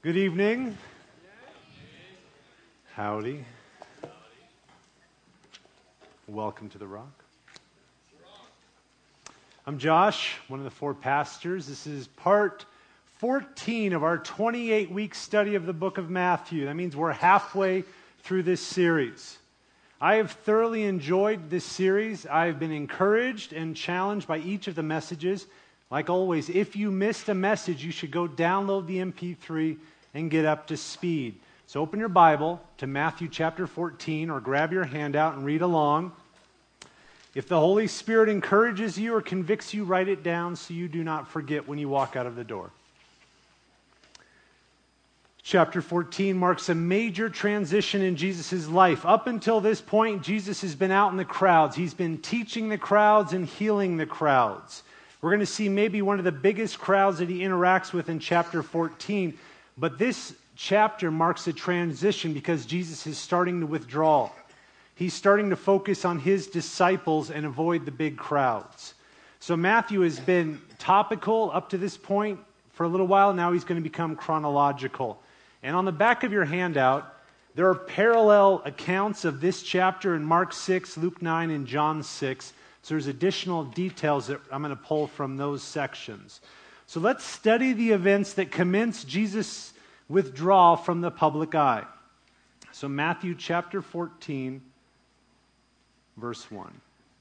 Good evening. Howdy. Welcome to the Rock. I'm Josh, one of the four pastors. This is part 14 of our 28-week study of the book of Matthew. That means we're halfway through this series. I have thoroughly enjoyed this series. I've been encouraged and challenged by each of the messages. Like always, if you missed a message, you should go download the MP3 and get up to speed. So open your Bible to Matthew chapter 14 or grab your handout and read along. If the Holy Spirit encourages you or convicts you, write it down so you do not forget when you walk out of the door. Chapter 14 marks a major transition in Jesus' life. Up until this point, Jesus has been out in the crowds. He's been teaching the crowds and healing the crowds. We're going to see maybe one of the biggest crowds that he interacts with in chapter 14. But this chapter marks a transition because Jesus is starting to withdraw. He's starting to focus on his disciples and avoid the big crowds. So Matthew has been topical up to this point for a little while. Now he's going to become chronological. And on the back of your handout, there are parallel accounts of this chapter in Mark 6, Luke 9, and John 6. So there's additional details that I'm going to pull from those sections. So let's study the events that commence Jesus' withdrawal from the public eye. So Matthew chapter 14, verse 1.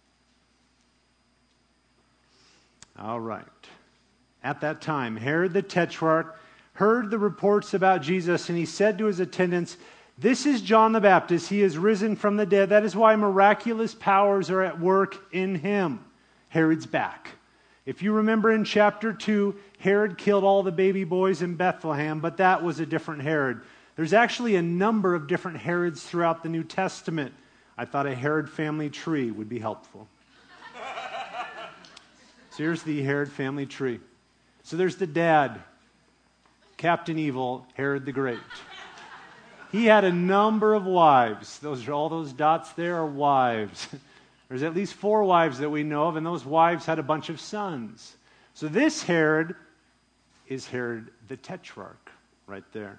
All right. At that time, Herod the Tetrarch heard the reports about Jesus, and he said to his attendants, "This is John the Baptist. He is risen from the dead. That is why miraculous powers are at work in him." Herod's back. If you remember in chapter 2, Herod killed all the baby boys in Bethlehem, but that was a different Herod. There's actually a number of different Herods throughout the New Testament. I thought a Herod family tree would be helpful. So here's the Herod family tree. So there's the dad, Captain Evil, Herod the Great. He had a number of wives. All those dots there are wives. There's at least 4 wives that we know of, and those wives had a bunch of sons. So this Herod is Herod the Tetrarch, right there.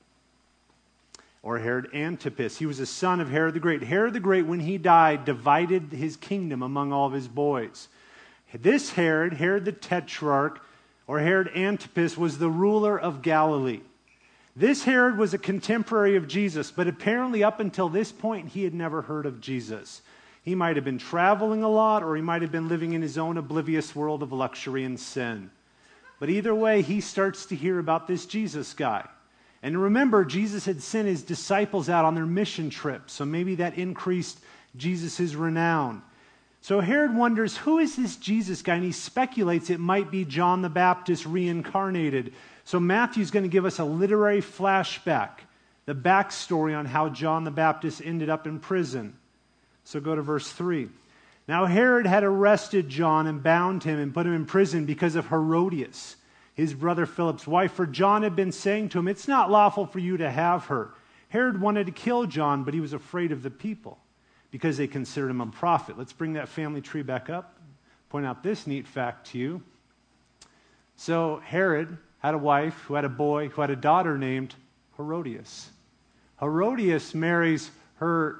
Or Herod Antipas. He was a son of Herod the Great. Herod the Great, when he died, divided his kingdom among all of his boys. This Herod, Herod the Tetrarch, or Herod Antipas, was the ruler of Galilee. This Herod was a contemporary of Jesus, but apparently up until this point, he had never heard of Jesus. He might have been traveling a lot, or he might have been living in his own oblivious world of luxury and sin. But either way, he starts to hear about this Jesus guy. And remember, Jesus had sent his disciples out on their mission trip, so maybe that increased Jesus' renown. So Herod wonders, who is this Jesus guy? And he speculates it might be John the Baptist reincarnated. So Matthew's going to give us a literary flashback, the backstory on how John the Baptist ended up in prison. So go to verse 3. Now Herod had arrested John and bound him and put him in prison because of Herodias, his brother Philip's wife, for John had been saying to him, "It's not lawful for you to have her." Herod wanted to kill John, but he was afraid of the people because they considered him a prophet. Let's bring that family tree back up. Point out this neat fact to you. So Herod had a wife who had a boy who had a daughter named Herodias. Herodias marries her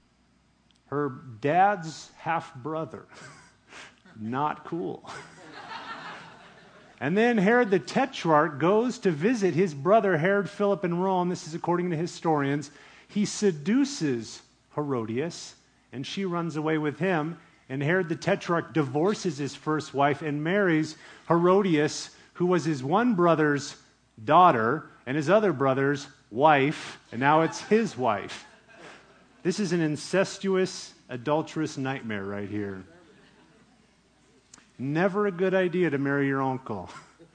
dad's half-brother. Not cool. And then Herod the Tetrarch goes to visit his brother Herod Philip in Rome. This is according to historians. He seduces Herodias, and she runs away with him. And Herod the Tetrarch divorces his first wife and marries Herodias, who was his one brother's daughter and his other brother's wife, and now it's his wife. This is an incestuous, adulterous nightmare right here. Never a good idea to marry your uncle.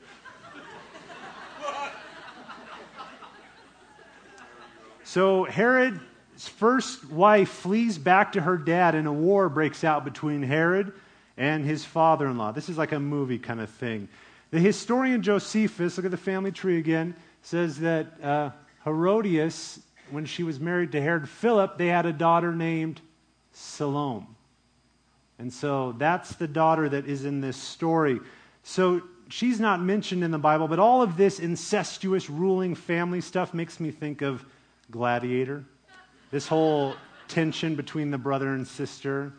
So Herod's first wife flees back to her dad, and a war breaks out between Herod and his father-in-law. This is like a movie kind of thing. The historian Josephus, look at the family tree again, says that Herodias, when she was married to Herod Philip, they had a daughter named Salome. And so that's the daughter that is in this story. So she's not mentioned in the Bible, but all of this incestuous ruling family stuff makes me think of Gladiator. This whole tension between the brother and sister.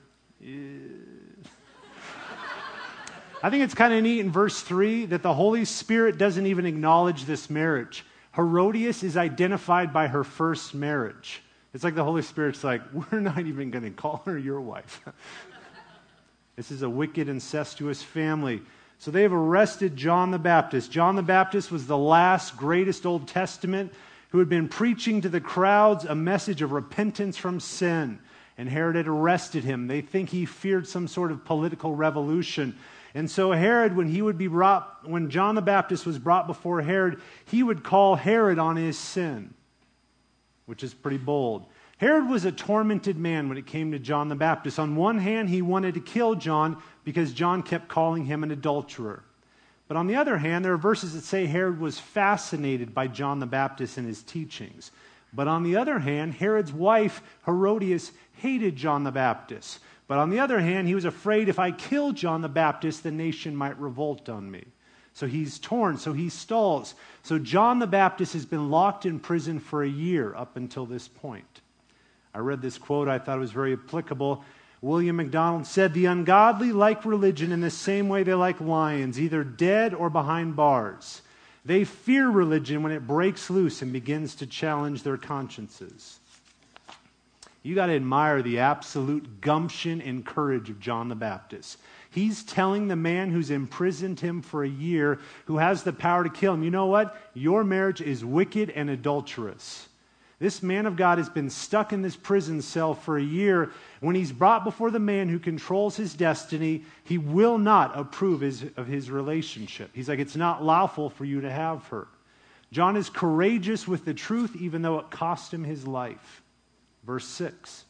I think it's kind of neat in verse 3 that the Holy Spirit doesn't even acknowledge this marriage. Herodias is identified by her first marriage. It's like the Holy Spirit's like, we're not even going to call her your wife. This is a wicked, incestuous family. So they have arrested John the Baptist. John the Baptist was the last greatest Old Testament who had been preaching to the crowds a message of repentance from sin. And Herod had arrested him. They think he feared some sort of political revolution. And so Herod, when John the Baptist was brought before Herod, he would call Herod on his sin, which is pretty bold. Herod was a tormented man when it came to John the Baptist. On one hand, he wanted to kill John because John kept calling him an adulterer. But on the other hand, there are verses that say Herod was fascinated by John the Baptist and his teachings. But on the other hand, Herod's wife, Herodias, hated John the Baptist. But on the other hand, he was afraid if I kill John the Baptist, the nation might revolt on me. So he's torn, so he stalls. So John the Baptist has been locked in prison for a year up until this point. I read this quote, I thought it was very applicable. William MacDonald said, "The ungodly like religion in the same way they like lions, either dead or behind bars. They fear religion when it breaks loose and begins to challenge their consciences." You got to admire the absolute gumption and courage of John the Baptist. He's telling the man who's imprisoned him for a year, who has the power to kill him, you know what? Your marriage is wicked and adulterous. This man of God has been stuck in this prison cell for a year. When he's brought before the man who controls his destiny, he will not approve of his relationship. He's like, it's not lawful for you to have her. John is courageous with the truth, even though it cost him his life. Verse 6.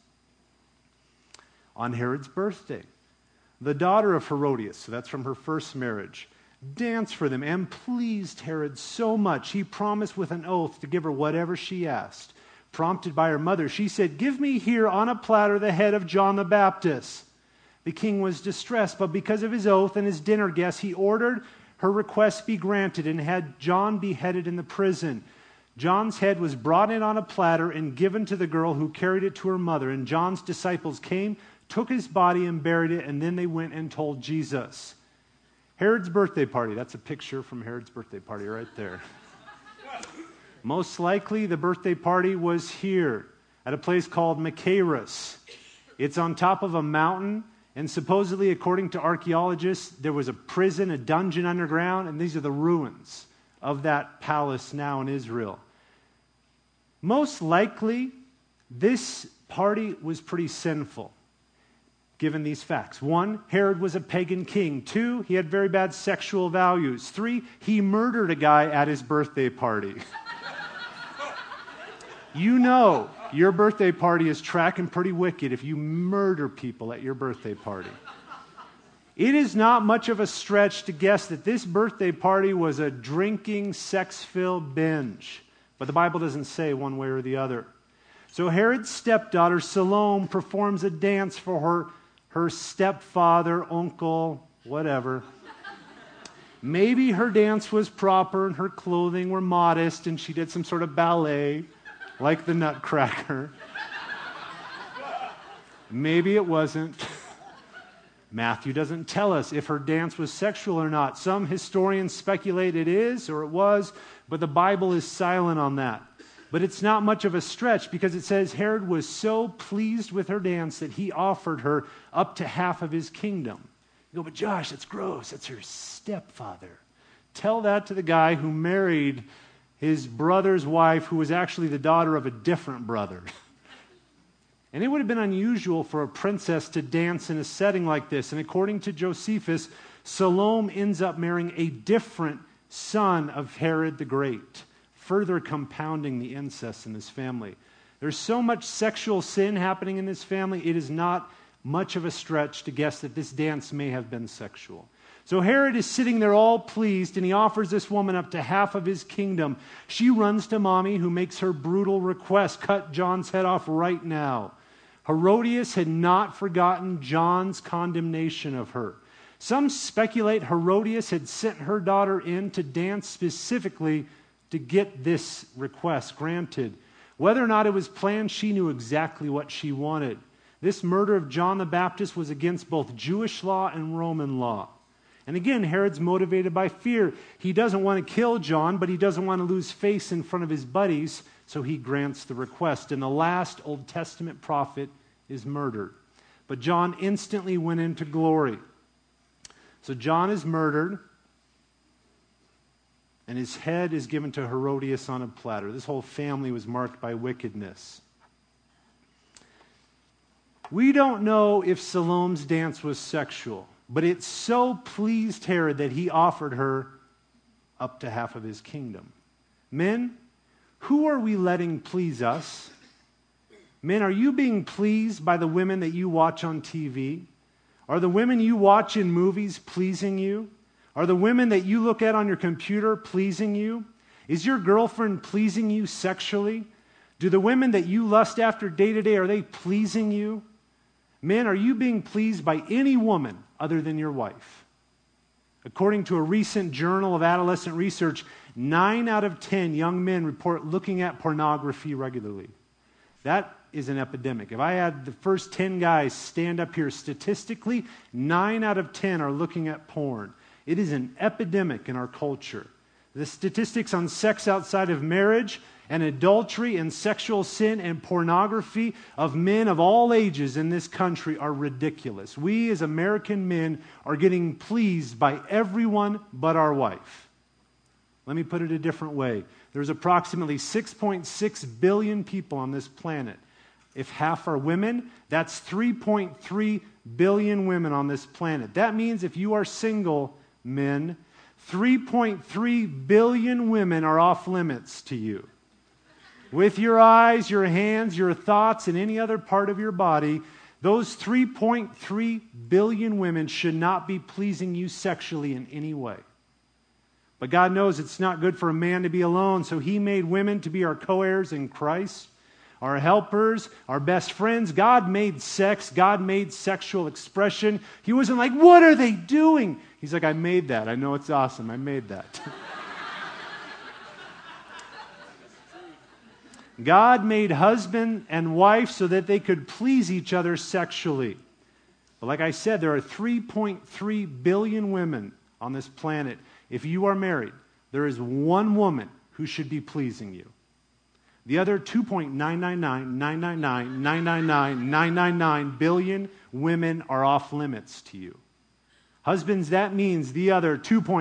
On Herod's birthday, the daughter of Herodias, so that's from her first marriage, danced for them and pleased Herod so much, he promised with an oath to give her whatever she asked. Prompted by her mother, she said, "Give me here on a platter the head of John the Baptist." The king was distressed, but because of his oath and his dinner guests, he ordered her request be granted and had John beheaded in the prison. John's head was brought in on a platter and given to the girl who carried it to her mother. And John's disciples came, took his body and buried it, and then they went and told Jesus. Herod's birthday party. That's a picture from Herod's birthday party right there. Most likely the birthday party was here at a place called Machaerus. It's on top of a mountain, and supposedly, according to archaeologists, there was a prison, a dungeon underground, and these are the ruins of that palace now in Israel. Most likely, this party was pretty sinful, given these facts. 1, Herod was a pagan king. 2, he had very bad sexual values. 3, he murdered a guy at his birthday party. You know your birthday party is tracking pretty wicked if you murder people at your birthday party. It is not much of a stretch to guess that this birthday party was a drinking, sex-filled binge. But the Bible doesn't say one way or the other. So Herod's stepdaughter, Salome, performs a dance for her stepfather, uncle, whatever. Maybe her dance was proper and her clothing were modest and she did some sort of ballet, like the Nutcracker. Maybe it wasn't. Matthew doesn't tell us if her dance was sexual or not. Some historians speculate it is or it was, but the Bible is silent on that. But it's not much of a stretch because it says Herod was so pleased with her dance that he offered her up to half of his kingdom. You go, but Josh, that's gross. That's her stepfather. Tell that to the guy who married his brother's wife, who was actually the daughter of a different brother. And it would have been unusual for a princess to dance in a setting like this. And according to Josephus, Salome ends up marrying a different son of Herod the Great, further compounding the incest in this family. There's so much sexual sin happening in this family, it is not much of a stretch to guess that this dance may have been sexual. So Herod is sitting there all pleased, and he offers this woman up to half of his kingdom. She runs to mommy, who makes her brutal request, cut John's head off right now. Herodias had not forgotten John's condemnation of her. Some speculate Herodias had sent her daughter in to dance specifically to get this request granted. Whether or not it was planned, she knew exactly what she wanted. This murder of John the Baptist was against both Jewish law and Roman law. And again, Herod's motivated by fear. He doesn't want to kill John, but he doesn't want to lose face in front of his buddies, so he grants the request. And the last Old Testament prophet is murdered. But John instantly went into glory. So John is murdered, and his head is given to Herodias on a platter. This whole family was marked by wickedness. We don't know if Salome's dance was sexual, but it so pleased Herod that he offered her up to half of his kingdom. Men, who are we letting please us? Men, are you being pleased by the women that you watch on TV? Are the women you watch in movies pleasing you? Are the women that you look at on your computer pleasing you? Is your girlfriend pleasing you sexually? Do the women that you lust after day to day, are they pleasing you? Men, are you being pleased by any woman other than your wife? According to a recent Journal of Adolescent Research, 9 out of 10 young men report looking at pornography regularly. That is an epidemic. If I had the first 10 guys stand up here, statistically, 9 out of 10 are looking at porn. It is an epidemic in our culture. The statistics on sex outside of marriage and adultery and sexual sin and pornography of men of all ages in this country are ridiculous. We as American men are getting pleased by everyone but our wife. Let me put it a different way. There's approximately 6.6 billion people on this planet. If half are women, that's 3.3 billion women on this planet. That means if you are single, men, 3.3 billion women are off limits to you. With your eyes, your hands, your thoughts, and any other part of your body, those 3.3 billion women should not be pleasing you sexually in any way. But God knows it's not good for a man to be alone, so He made women to be our co-heirs in Christ, our helpers, our best friends. God made sex. God made sexual expression. He wasn't like, what are they doing? He's like, I made that. I know it's awesome. I made that. God made husband and wife so that they could please each other sexually. But like I said, there are 3.3 billion women on this planet. If you are married, there is one woman who should be pleasing you. The other 2.999,999,999 billion women are off limits to you. Husbands, that means the other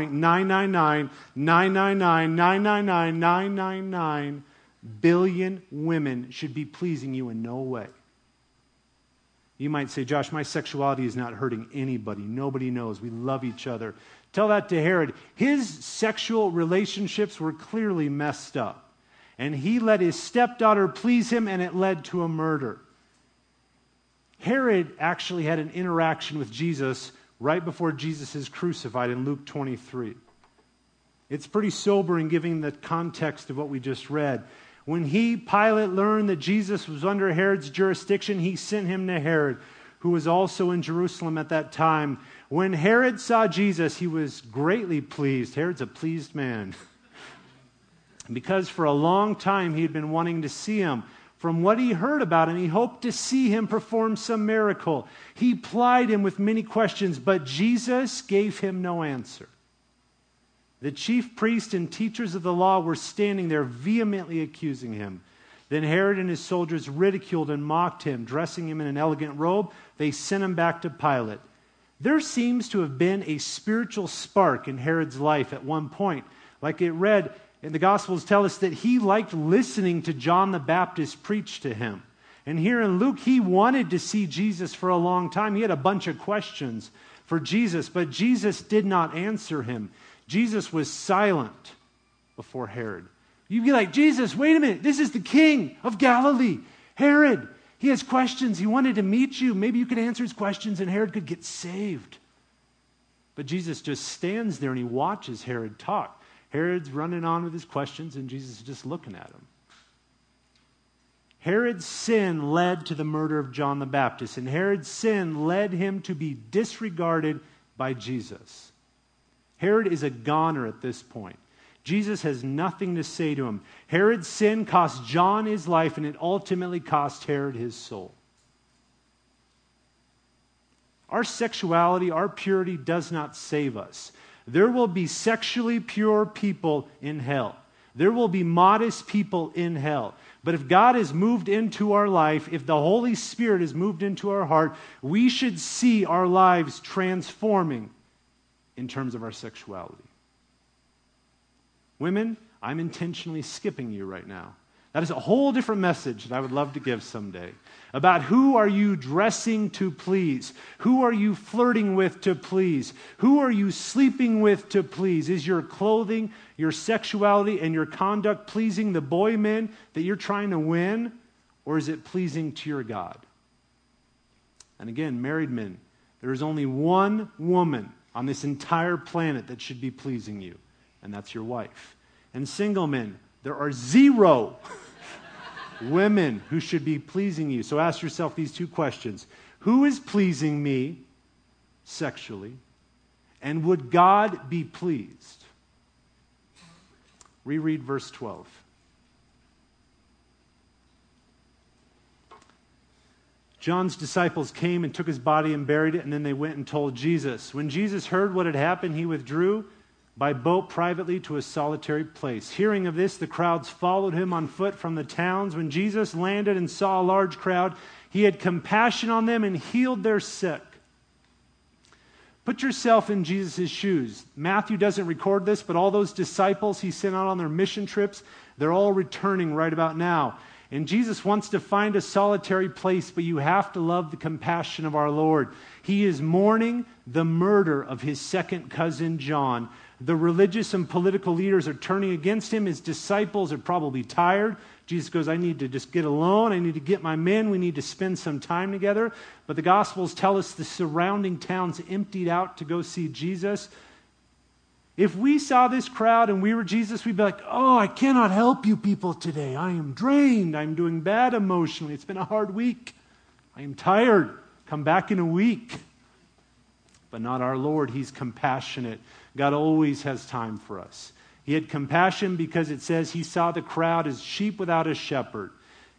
2.999,999,999 billion women should be pleasing you in no way. You might say, Josh, my sexuality is not hurting anybody. Nobody knows. We love each other. Tell that to Herod. His sexual relationships were clearly messed up. And he let his stepdaughter please him, and it led to a murder. Herod actually had an interaction with Jesus right before Jesus is crucified in Luke 23. It's pretty sobering given the context of what we just read. When Pilate learned that Jesus was under Herod's jurisdiction, he sent him to Herod, who was also in Jerusalem at that time. When Herod saw Jesus, he was greatly pleased. Herod's a pleased man. Because for a long time he had been wanting to see him. From what he heard about him, he hoped to see him perform some miracle. He plied him with many questions, but Jesus gave him no answer. The chief priests and teachers of the law were standing there vehemently accusing him. Then Herod and his soldiers ridiculed and mocked him. Dressing him in an elegant robe, they sent him back to Pilate. There seems to have been a spiritual spark in Herod's life at one point. Like it read, and the Gospels tell us that he liked listening to John the Baptist preach to him. And here in Luke, he wanted to see Jesus for a long time. He had a bunch of questions for Jesus, but Jesus did not answer him. Jesus was silent before Herod. You'd be like, Jesus, wait a minute. This is the king of Galilee. Herod, he has questions. He wanted to meet you. Maybe you could answer his questions and Herod could get saved. But Jesus just stands there and he watches Herod talk. Herod's running on with his questions and Jesus is just looking at him. Herod's sin led to the murder of John the Baptist, and Herod's sin led him to be disregarded by Jesus. Herod is a goner at this point. Jesus has nothing to say to him. Herod's sin cost John his life, and it ultimately cost Herod his soul. Our sexuality, our purity does not save us. There will be sexually pure people in hell. There will be modest people in hell. But if God has moved into our life, if the Holy Spirit has moved into our heart, we should see our lives transforming in terms of our sexuality. Women, I'm intentionally skipping you right now. That is a whole different message that I would love to give someday. About who are you dressing to please? Who are you flirting with to please? Who are you sleeping with to please? Is your clothing, your sexuality, and your conduct pleasing the boy men that you're trying to win? Or is it pleasing to your God? And again, married men, there is only one woman on this entire planet that should be pleasing you, and that's your wife. And single men, there are 0 women who should be pleasing you. So ask yourself these 2 questions. Who is pleasing me sexually? And would God be pleased? Reread verse 12. John's disciples came and took his body and buried it, and then they went and told Jesus. When Jesus heard what had happened, he withdrew by boat privately to a solitary place. Hearing of this, the crowds followed him on foot from the towns. When Jesus landed and saw a large crowd, he had compassion on them and healed their sick. Put yourself in Jesus' shoes. Matthew doesn't record this, but all those disciples he sent out on their mission trips, they're all returning right about now. And Jesus wants to find a solitary place, but you have to love the compassion of our Lord. He is mourning the murder of his second cousin John. The religious and political leaders are turning against him. His disciples are probably tired. Jesus goes, I need to just get alone. I need to get my men. We need to spend some time together. But the Gospels tell us the surrounding towns emptied out to go see Jesus. If we saw this crowd and we were Jesus, we'd be like, oh, I cannot help you people today. I am drained. I'm doing bad emotionally. It's been a hard week. I am tired. Come back in a week. But not our Lord. He's compassionate. God always has time for us. He had compassion because it says he saw the crowd as sheep without a shepherd.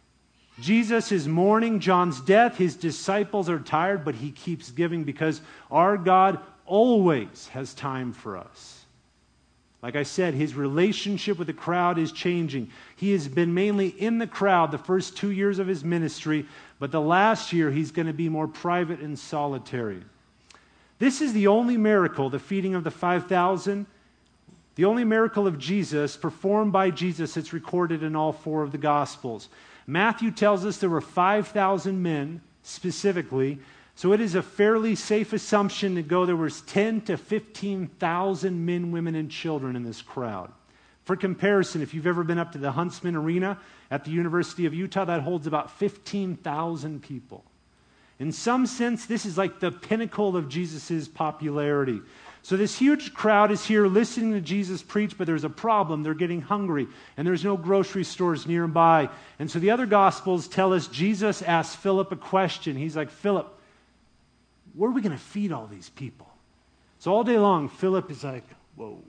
Jesus is mourning John's death. His disciples are tired, but he keeps giving because our God always has time for us. Like I said, his relationship with the crowd is changing. He has been mainly in the crowd the first 2 years of his ministry, but the last year he's going to be more private and solitary. This is the only miracle, the feeding of the 5,000, the only miracle of Jesus, performed by Jesus, that's recorded in all 4 of the Gospels. Matthew tells us there were 5,000 men specifically, so it is a fairly safe assumption to go there was 10 to 15,000 men, women, and children in this crowd. For comparison, if you've ever been up to the Huntsman Arena at the University of Utah, that holds about 15,000 people. In some sense, this is like the pinnacle of Jesus' popularity. So this huge crowd is here listening to Jesus preach, but there's a problem. They're getting hungry, and there's no grocery stores nearby. And so the other Gospels tell us Jesus asked Philip a question. He's like, Philip, where are we going to feed all these people? So all day long, Philip is like, whoa,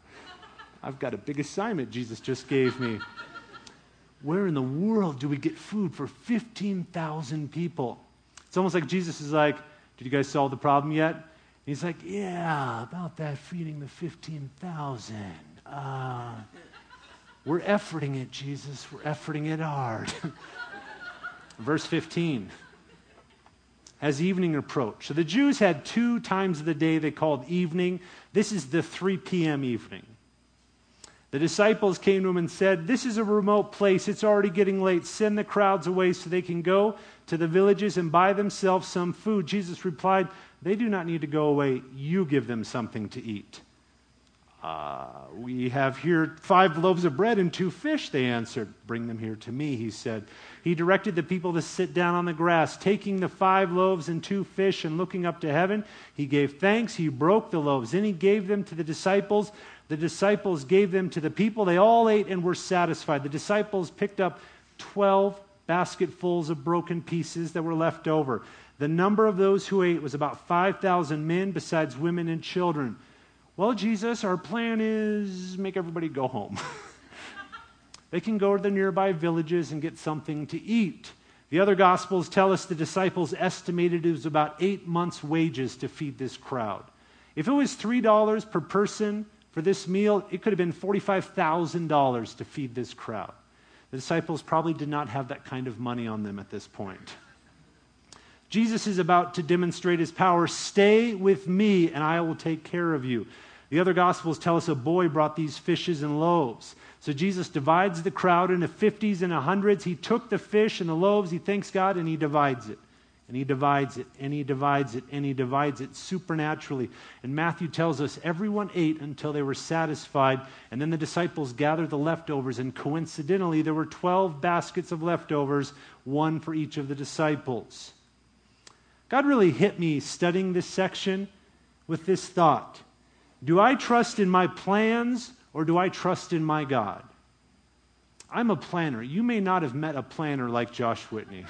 I've got a big assignment Jesus just gave me. Where in the world do we get food for 15,000 people? It's almost like Jesus is like, did you guys solve the problem yet? And he's like, yeah, about that feeding the 15,000. We're efforting it, Jesus. We're efforting it hard. Verse 15. As evening approached. So the Jews had 2 times of the day they called evening. This is the 3 p.m. evening. The disciples came to him and said, this is a remote place. It's already getting late. Send the crowds away so they can go to the villages and buy themselves some food. Jesus replied, they do not need to go away. You give them something to eat. We have here 5 loaves of bread and 2 fish, they answered. Bring them here to me, he said. He directed the people to sit down on the grass. Taking the 5 loaves and 2 fish and looking up to heaven, he gave thanks. He broke the loaves. Then he gave them to the disciples. The disciples gave them to the people. They all ate and were satisfied. The disciples picked up 12 basketfuls of broken pieces that were left over. The number of those who ate was about 5,000 men, besides women and children. Well, Jesus, our plan is make everybody go home. They can go to the nearby villages and get something to eat. The other Gospels tell us the disciples estimated it was about 8 months' wages to feed this crowd. If it was $3 per person for this meal, it could have been $45,000 to feed this crowd. The disciples probably did not have that kind of money on them at this point. Jesus is about to demonstrate his power. Stay with me and I will take care of you. The other Gospels tell us a boy brought these fishes and loaves. So Jesus divides the crowd into 50s and 100s. He took the fish and the loaves, he thanks God, and he divides it. And he divides it, and he divides it, and he divides it supernaturally. And Matthew tells us everyone ate until they were satisfied, and then the disciples gathered the leftovers, and coincidentally there were 12 baskets of leftovers, one for each of the disciples. God really hit me studying this section with this thought. Do I trust in my plans or do I trust in my God? I'm a planner. You may not have met a planner like Josh Whitney.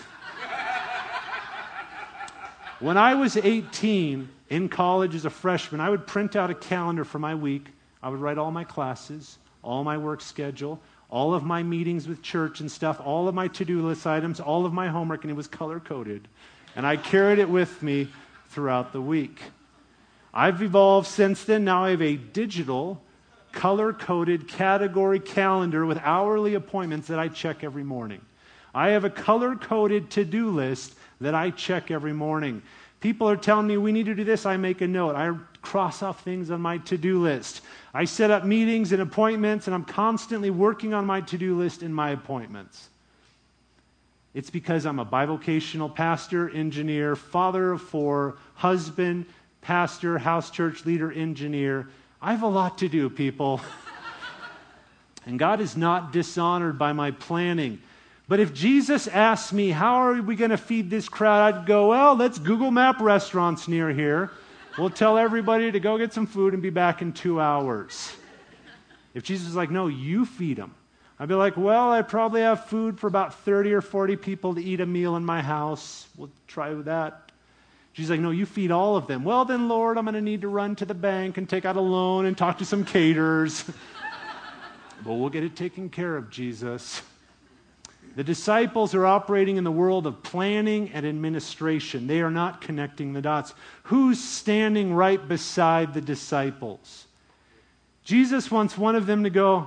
When I was 18 in college as a freshman, I would print out a calendar for my week. I would write all my classes, all my work schedule, all of my meetings with church and stuff, all of my to-do list items, all of my homework, and it was color-coded. And I carried it with me throughout the week. I've evolved since then. Now I have a digital, color-coded category calendar with hourly appointments that I check every morning. I have a color-coded to-do list that I check every morning. People are telling me we need to do this, I make a note. I cross off things on my to-do list. I set up meetings and appointments, and I'm constantly working on my to-do list and my appointments. It's because I'm a bivocational pastor, engineer, father of 4, husband, pastor, house church leader, engineer. I have a lot to do, people. And God is not dishonored by my planning. But if Jesus asked me, how are we going to feed this crowd? I'd go, well, let's Google Map restaurants near here. We'll tell everybody to go get some food and be back in 2 hours. If Jesus was like, no, you feed them. I'd be like, well, I probably have food for about 30 or 40 people to eat a meal in my house. We'll try that. Jesus like, no, you feed all of them. Well, then, Lord, I'm going to need to run to the bank and take out a loan and talk to some caterers. But we'll get it taken care of, Jesus. The disciples are operating in the world of planning and administration. They are not connecting the dots. Who's standing right beside the disciples? Jesus wants one of them to go,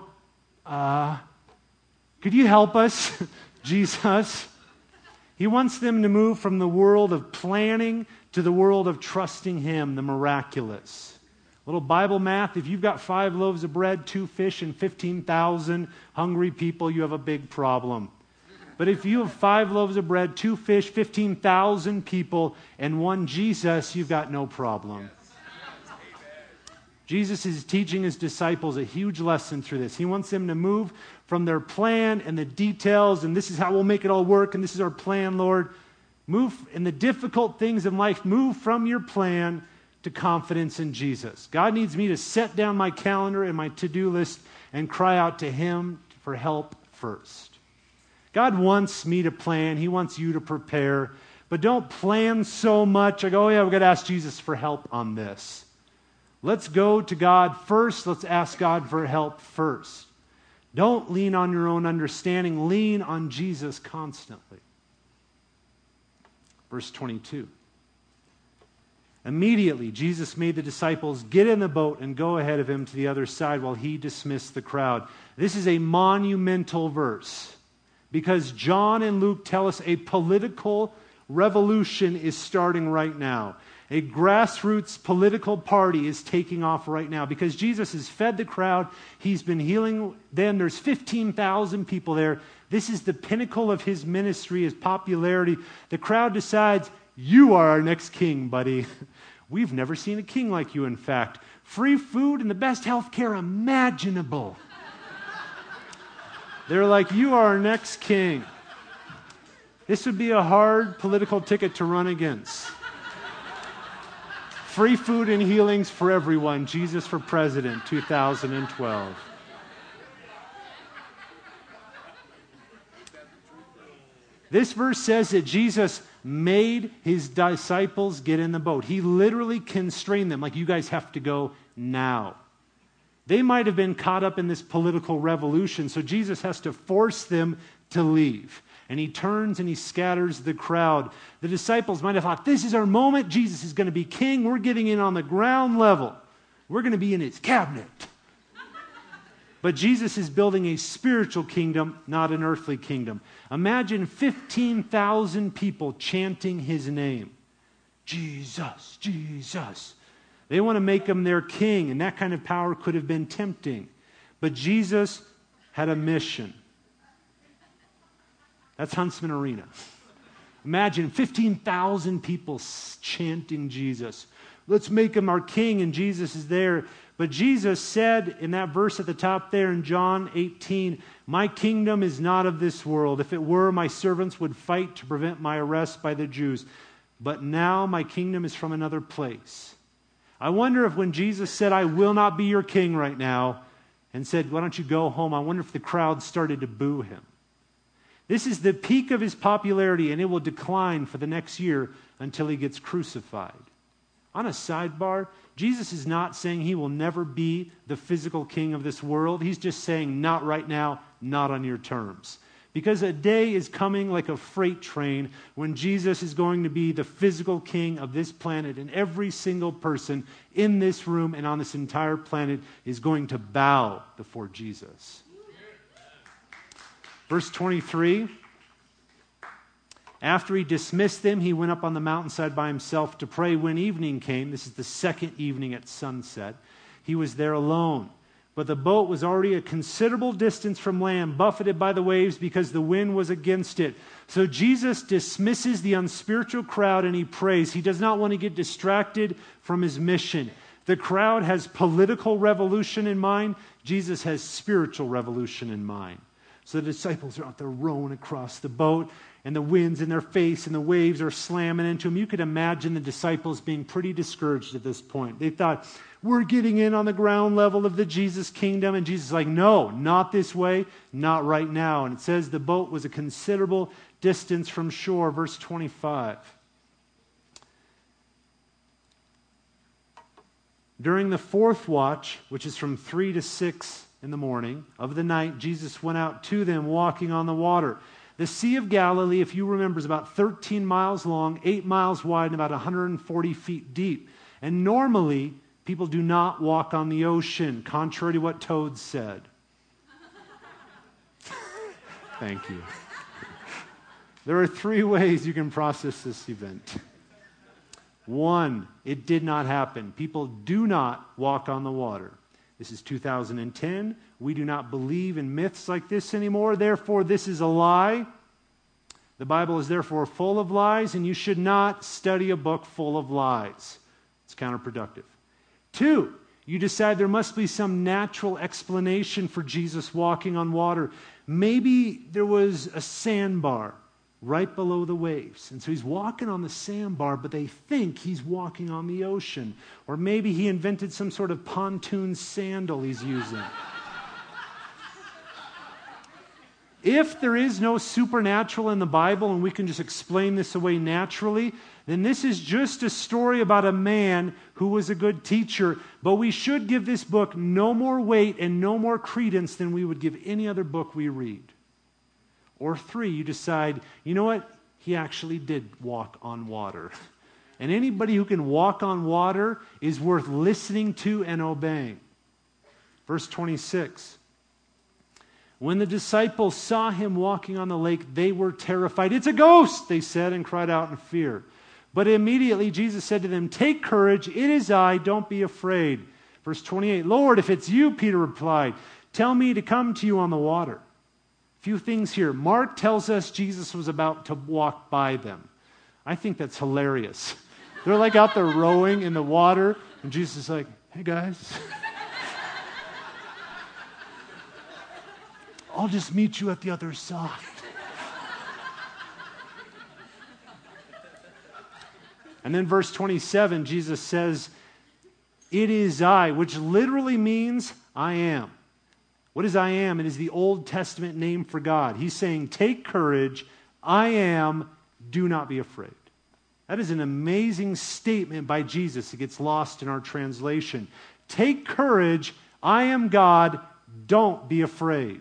could you help us, Jesus? He wants them to move from the world of planning to the world of trusting Him, the miraculous. Little Bible math, if you've got 5 loaves of bread, 2 fish, and 15,000 hungry people, you have a big problem. But if you have 5 loaves of bread, 2 fish, 15,000 people, and 1 Jesus, you've got no problem. Jesus is teaching His disciples a huge lesson through this. He wants them to move from their plan and the details, and this is how we'll make it all work, and this is our plan, Lord. Move in the difficult things in life, move from your plan to confidence in Jesus. God needs me to set down my calendar and my to-do list and cry out to Him for help first. God wants me to plan. He wants you to prepare. But don't plan so much. Like, oh yeah, we've got to ask Jesus for help on this. Let's go to God first. Let's ask God for help first. Don't lean on your own understanding. Lean on Jesus constantly. Verse 22. Immediately, Jesus made the disciples get in the boat and go ahead of Him to the other side while He dismissed the crowd. This is a monumental verse because John and Luke tell us a political revolution is starting right now. A grassroots political party is taking off right now because Jesus has fed the crowd. He's been healing them. There's 15,000 people there. This is the pinnacle of His ministry, His popularity. The crowd decides, you are our next king, buddy. We've never seen a king like you, in fact. Free food and the best health care imaginable. They're like, you are our next king. This would be a hard political ticket to run against. Free food and healings for everyone. Jesus for President, 2012. This verse says that Jesus made his disciples get in the boat. He literally constrained them, like, you guys have to go now. They might have been caught up in this political revolution, so Jesus has to force them to leave. And he turns and he scatters the crowd. The disciples might have thought, this is our moment. Jesus is going to be king. We're getting in on the ground level. We're going to be in his cabinet. But Jesus is building a spiritual kingdom, not an earthly kingdom. Imagine 15,000 people chanting his name. Jesus, Jesus. They want to make him their king, and that kind of power could have been tempting. But Jesus had a mission. That's Huntsman Arena. Imagine 15,000 people chanting Jesus. Let's make him our king, and Jesus is there. But Jesus said in that verse at the top there in John 18, my kingdom is not of this world. If it were, my servants would fight to prevent my arrest by the Jews. But now my kingdom is from another place. I wonder if when Jesus said, I will not be your king right now, and said, why don't you go home, I wonder if the crowd started to boo him. This is the peak of his popularity, and it will decline for the next year until he gets crucified. On a sidebar, Jesus is not saying he will never be the physical king of this world. He's just saying, not right now, not on your terms. Because a day is coming like a freight train when Jesus is going to be the physical king of this planet, and every single person in this room and on this entire planet is going to bow before Jesus. Verse 23, after he dismissed them, he went up on the mountainside by himself to pray. When evening came, this is the second evening at sunset, he was there alone. But the boat was already a considerable distance from land, buffeted by the waves because the wind was against it. So Jesus dismisses the unspiritual crowd and he prays. He does not want to get distracted from his mission. The crowd has political revolution in mind. Jesus has spiritual revolution in mind. So the disciples are out there rowing across the boat, and the wind's in their face, and the waves are slamming into them. You could imagine the disciples being pretty discouraged at this point. They thought, we're getting in on the ground level of the Jesus kingdom. And Jesus is like, no, not this way, not right now. And it says the boat was a considerable distance from shore. Verse 25. During the fourth watch, which is from 3 to 6 in the morning of the night, Jesus went out to them walking on the water. The Sea of Galilee, if you remember, is about 13 miles long, 8 miles wide, and about 140 feet deep. And normally, people do not walk on the ocean, contrary to what Toad said. Thank you. There are 3 ways you can process this event. 1, it did not happen. People do not walk on the water. This is 2010. We do not believe in myths like this anymore. Therefore, this is a lie. The Bible is therefore full of lies, and you should not study a book full of lies. It's counterproductive. 2, you decide there must be some natural explanation for Jesus walking on water. Maybe there was a sandbar right below the waves. And so he's walking on the sandbar, but they think he's walking on the ocean. Or maybe he invented some sort of pontoon sandal he's using. If there is no supernatural in the Bible and we can just explain this away naturally, then this is just a story about a man who was a good teacher. But we should give this book no more weight and no more credence than we would give any other book we read. Or 3, you decide, you know what? He actually did walk on water. And anybody who can walk on water is worth listening to and obeying. Verse 26. When the disciples saw him walking on the lake, they were terrified. It's a ghost, they said, and cried out in fear. But immediately Jesus said to them, take courage, it is I, don't be afraid. Verse 28, Lord, if it's you, Peter replied, tell me to come to you on the water. Few things here. Mark tells us Jesus was about to walk by them. I think that's hilarious. They're like out there rowing in the water, and Jesus is like, hey guys, I'll just meet you at the other side. And then verse 27, Jesus says, it is I, which literally means I am. What is I am? It is the Old Testament name for God. He's saying, take courage, I am Do not be afraid. That is an amazing statement by Jesus. It gets lost in our translation. Take courage. I am God. Don't be afraid.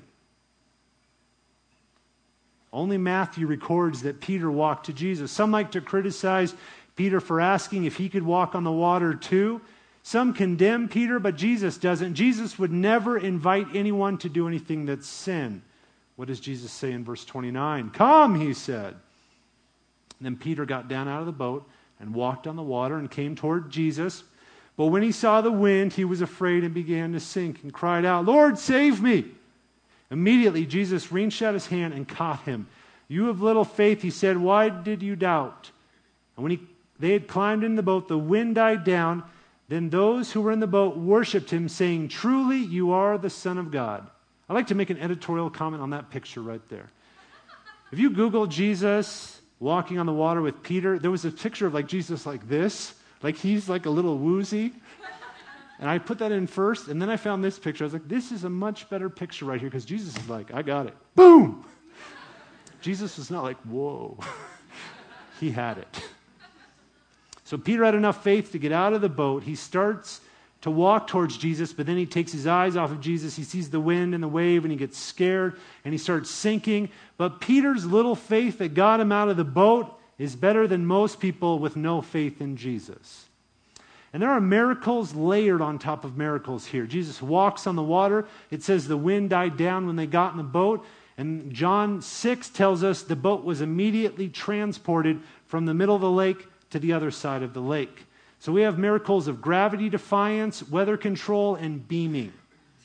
Only Matthew records that Peter walked to Jesus. Some like to criticize Peter for asking if he could walk on the water too. Some condemn Peter, but Jesus doesn't. Jesus would never invite anyone to do anything that's sin. What does Jesus say in verse 29? Come, he said. And then Peter got down out of the boat and walked on the water and came toward Jesus. But when he saw the wind, he was afraid and began to sink and cried out, Lord, save me. Immediately, Jesus reached out his hand and caught him. You of little faith, he said, why did you doubt? And when they had climbed in the boat, the wind died down. Then those who were in the boat worshipped him, saying, truly, you are the Son of God. I'd like to make an editorial comment on that picture right there. If you Google Jesus walking on the water with Peter, there was a picture of like Jesus like this, like he's like a little woozy. And I put that in first, and then I found this picture. I was like, this is a much better picture right here, because Jesus is like, I got it. Boom! Jesus was not like, whoa. He had it. So Peter had enough faith to get out of the boat. He starts to walk towards Jesus, but then he takes his eyes off of Jesus. He sees the wind and the wave, and he gets scared, and he starts sinking. But Peter's little faith that got him out of the boat is better than most people with no faith in Jesus. And there are miracles layered on top of miracles here. Jesus walks on the water. It says the wind died down when they got in the boat. And John 6 tells us the boat was immediately transported from the middle of the lake to the other side of the lake. So we have miracles of gravity defiance, weather control, and beaming.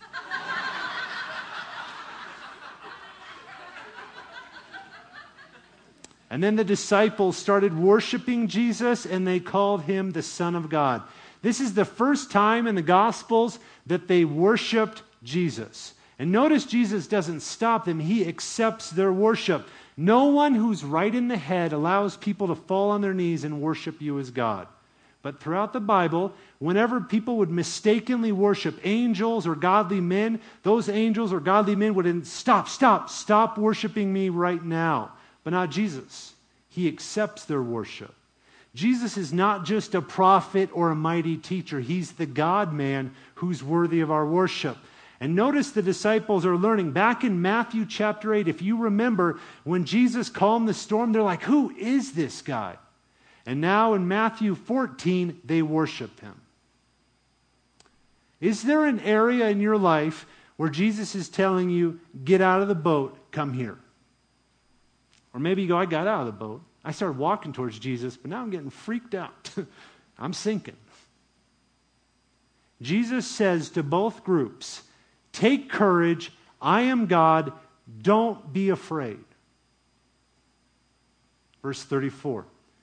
And then the disciples started worshiping Jesus, and they called him the Son of God. This is the first time in the Gospels that they worshiped Jesus. And notice Jesus doesn't stop them. He accepts their worship. No one who's right in the head allows people to fall on their knees and worship you as God. But throughout the Bible, whenever people would mistakenly worship angels or godly men, those angels or godly men would stop worshiping me right now. But not Jesus. He accepts their worship. Jesus is not just a prophet or a mighty teacher. He's the God-man who's worthy of our worship. And notice the disciples are learning. Back in Matthew chapter 8, if you remember, when Jesus calmed the storm, they're like, who is this guy? And now in Matthew 14, they worship him. Is there an area in your life where Jesus is telling you, get out of the boat, come here? Or maybe you go, I got out of the boat. I started walking towards Jesus, but now I'm getting freaked out. I'm sinking. Jesus says to both groups, take courage. I am God. Don't be afraid. Verse 34.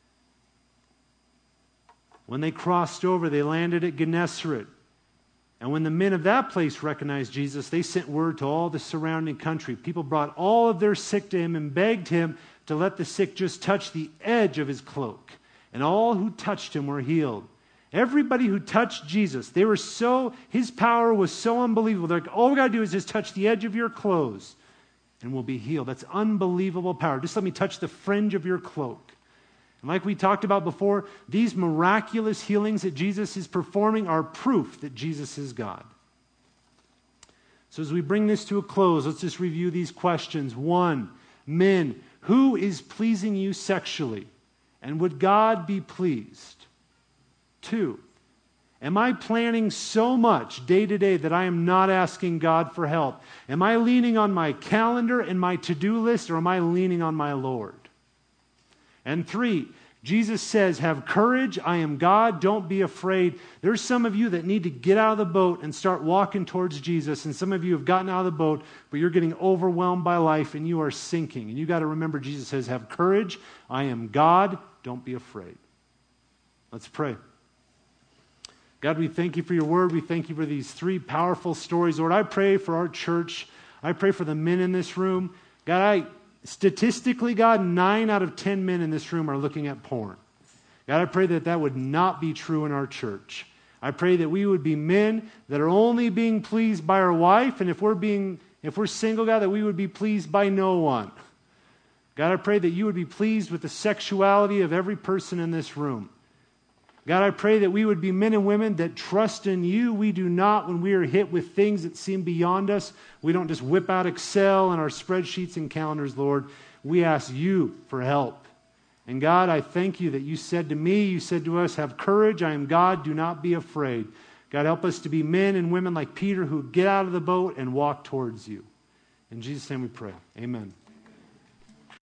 When they crossed over, they landed at Gennesaret. And when the men of that place recognized Jesus, they sent word to all the surrounding country. People brought all of their sick to him and begged him to let the sick just touch the edge of his cloak. And all who touched him were healed. Everybody who touched Jesus, his power was so unbelievable. They're like, all we got to do is just touch the edge of your clothes and we'll be healed. That's unbelievable power. Just let me touch the fringe of your cloak. And like we talked about before, these miraculous healings that Jesus is performing are proof that Jesus is God. So as we bring this to a close, let's just review these questions. 1, men, who is pleasing you sexually? And would God be pleased? 2, am I planning so much day to day that I am not asking God for help? Am I leaning on my calendar and my to-do list, or am I leaning on my Lord? And 3, Jesus says, have courage, I am God, don't be afraid. There's some of you that need to get out of the boat and start walking towards Jesus, and some of you have gotten out of the boat, but you're getting overwhelmed by life and you are sinking. And you got to remember, Jesus says, have courage, I am God, don't be afraid. Let's pray. God, we thank you for your word. We thank you for these 3 powerful stories. Lord, I pray for our church. I pray for the men in this room. God, statistically, God, 9 out of 10 men in this room are looking at porn. God, I pray that would not be true in our church. I pray that we would be men that are only being pleased by our wife, and if we're single, God, that we would be pleased by no one. God, I pray that you would be pleased with the sexuality of every person in this room. God, I pray that we would be men and women that trust in you. We do not, when we are hit with things that seem beyond us, we don't just whip out Excel and our spreadsheets and calendars, Lord. We ask you for help. And God, I thank you that you said to me, you said to us, have courage, I am God, do not be afraid. God, help us to be men and women like Peter who get out of the boat and walk towards you. In Jesus' name we pray. Amen.